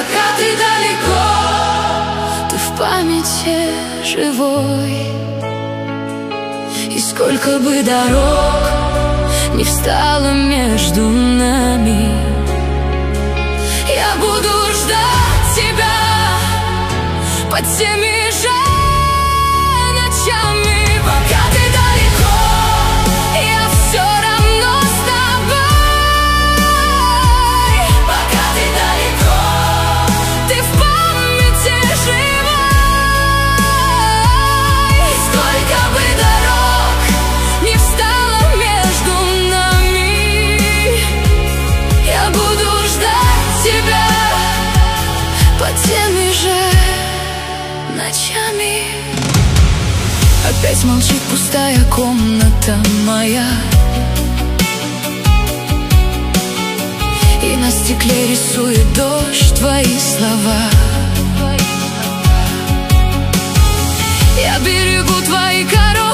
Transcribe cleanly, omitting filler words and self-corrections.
пока ты далеко, ты в памяти живой. И сколько бы дорог не встало между нами, я буду ждать тебя под теми же ночами. Пока ты далеко, я все равно с тобой. Пока ты далеко, ты в памяти живой. И сколько бы дорог не встало между нами, я буду ждать тебя под теми же ночами. Опять молчит пустая комната моя, и на стекле рисует дождь твои слова. Я берегу твои короткие